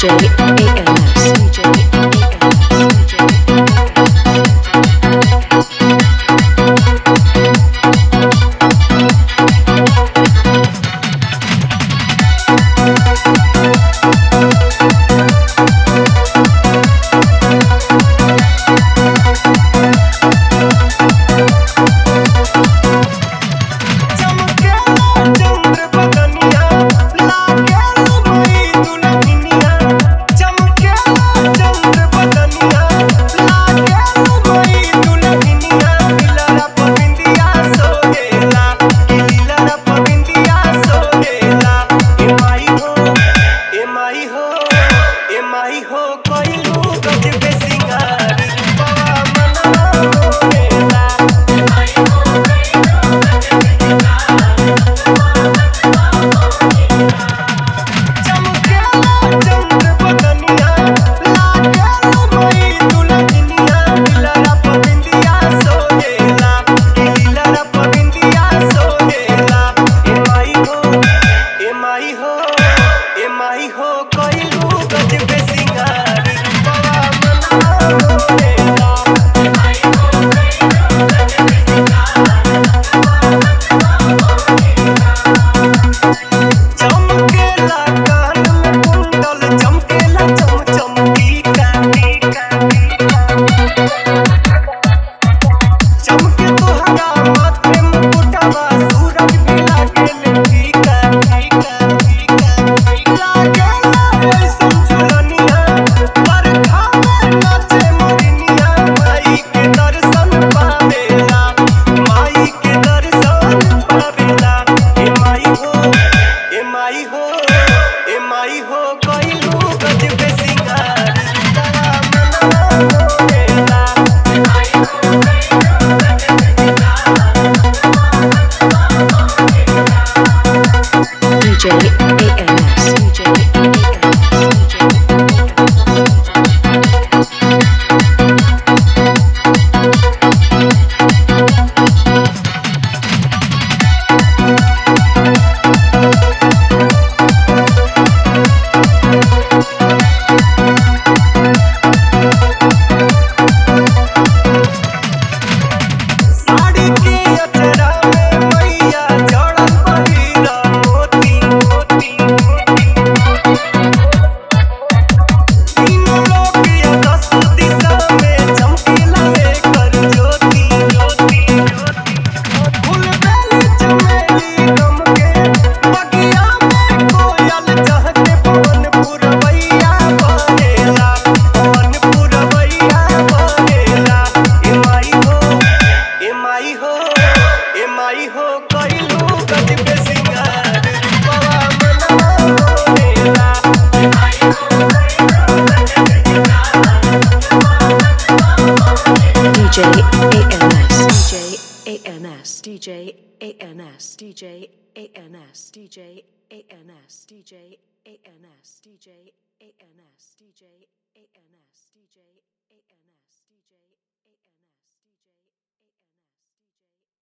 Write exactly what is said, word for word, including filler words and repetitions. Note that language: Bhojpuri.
D J A N S, D J A N S, D J A N S, D J A N S, D J A N S, D J A N S, D J A N S, D J A N S, D J A N S, D J